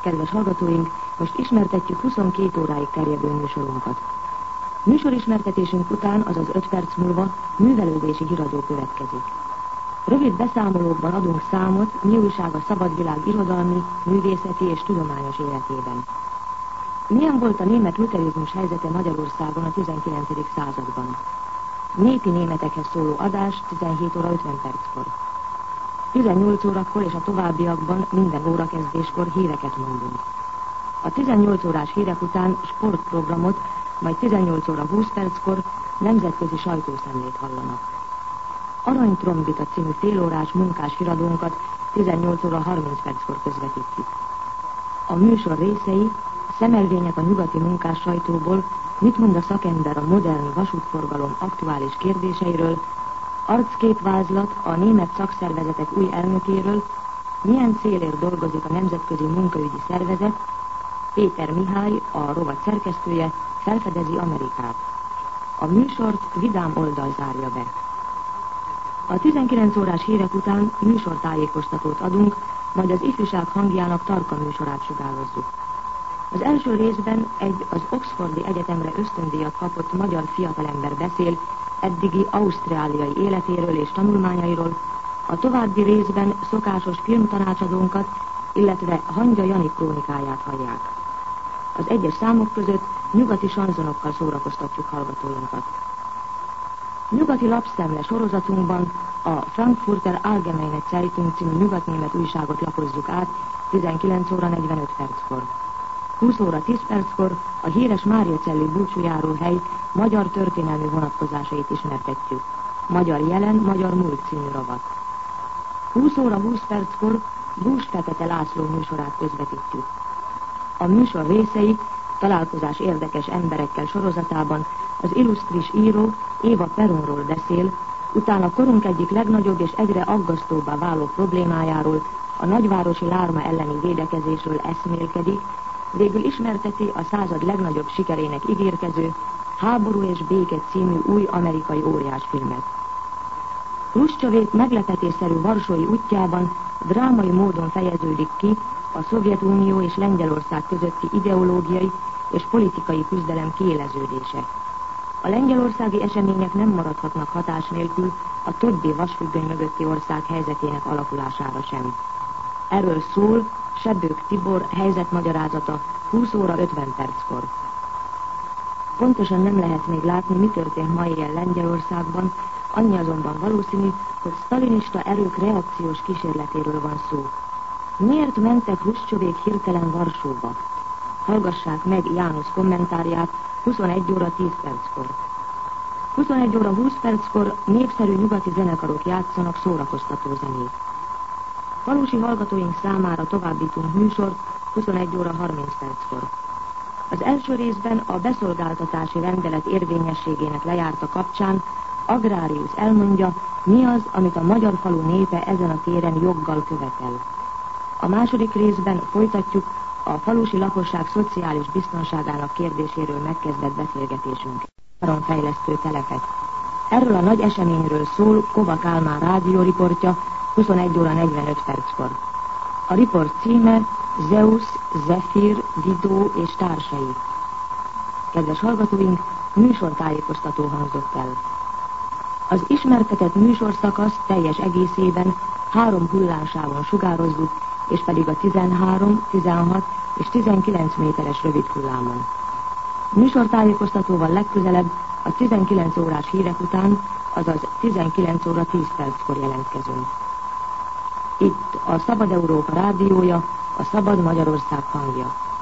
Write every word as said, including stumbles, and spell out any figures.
Kedves hallgatóink, most ismertetjük huszonkét óráig terjedő műsorunkat. Műsorismertetésünk után, azaz öt perc múlva művelődési híradó következik. Rövid beszámolókban adunk számot, mi újság a szabadvilág irodalmi, művészeti és tudományos életében. Milyen volt a német luterizmus helyzete Magyarországon a tizenkilencedik században? Népi németekhez szóló adás tizenhét óra ötven perckor. tizennyolc órakor és a továbbiakban minden órakezdéskor híreket mondunk. A tizennyolc órás hírek után sportprogramot, majd tizennyolc óra húsz perckor nemzetközi sajtószemlét hallanak. Aranytrombita című félórás munkás híradónkat tizennyolc óra harminc perckor közvetítjük. A műsor részei, szemelvények a nyugati munkás sajtóból, mit mond a szakember a modern vasútforgalom aktuális kérdéseiről, arcképvázlat a német szakszervezetek új elnökéről, milyen célért dolgozik a Nemzetközi Munkaügyi Szervezet, Péter Mihály, a rovat szerkesztője, felfedezi Amerikát. A műsort vidám oldal zárja be. A tizenkilenc órás hírek után műsortájékoztatót adunk, majd az ifjúság hangjának tarka műsorát sugározzuk. Az első részben egy az Oxfordi Egyetemre ösztöndíjat kapott magyar fiatalember beszél eddigi ausztráliai életéről és tanulmányairól, a további részben szokásos filmtanácsadónkat, illetve Hangya Jani krónikáját hallják. Az egyes számok között nyugati sanzonokkal szórakoztatjuk hallgatóinkat. Nyugati lapszemle sorozatunkban a Frankfurter Allgemeine Zeitung című nyugatnémet újságot lapozzuk át tizenkilenc óra negyvenöt perckor. húsz óra tíz perckor a híres Máriacelli búcsújáróhely magyar történelmi vonatkozásait ismertetjük. Magyar jelen, magyar múlt című rovat. húsz óra húsz perckor Bús Fekete László műsorát közvetítjük. A műsor részei találkozás érdekes emberekkel sorozatában az illusztris író Éva Peronról beszél, utána korunk egyik legnagyobb és egyre aggasztóbbá váló problémájáról, a nagyvárosi lárma elleni védekezésről eszmélkedik, végül ismerteti a század legnagyobb sikerének ígérkező Háború és béke című új amerikai óriásfilmet. Hruscsovék meglepetésszerű varsói útjában drámai módon fejeződik ki a Szovjetunió és Lengyelország közötti ideológiai és politikai küzdelem kiéleződése. A lengyelországi események nem maradhatnak hatás nélkül a többi vasfüggöny mögötti ország helyzetének alakulására sem. Erről szól Sebők Tibor helyzetmagyarázata húsz óra ötven perckor. Pontosan nem lehet még látni, mi történt ma éjjel Lengyelországban, annyi azonban valószínű, hogy sztalinista erők reakciós kísérletéről van szó. Miért mentek Hruscsovék hirtelen Varsóba? Hallgassák meg János kommentárját huszonegy óra tíz perckor. huszonegy óra húsz perckor népszerű nyugati zenekarok játszanak szórakoztató zenét. Falusi hallgatóink számára továbbítunk műsort huszonegy óra harminc perckor. Az első részben a beszolgáltatási rendelet érvényességének lejárta kapcsán Agrárius elmondja, mi az, amit a magyar falu népe ezen a téren joggal követel. A második részben folytatjuk a falusi lakosság szociális biztonságának kérdéséről megkezdett beszélgetésünk. Fejlesztő telepek. Erről a nagy eseményről szól Kova Kálmán rádióriportja huszonegy óra negyvenöt perckor. A riport címe Zeus, Zefir, Didó és társai. Kedves hallgatóink, műsortájékoztató hangzott el. Az ismertetett műsorszakasz teljes egészében három hullámsávon sugározzuk, és pedig a tizenhárom, tizenhat és tizenkilenc méteres rövid hullámon. Műsortájékoztatóval legközelebb a tizenkilenc órás hírek után, azaz tizenkilenc óra tíz perckor jelentkezünk. Itt a Szabad Európa rádiója, a Szabad Magyarország hangja.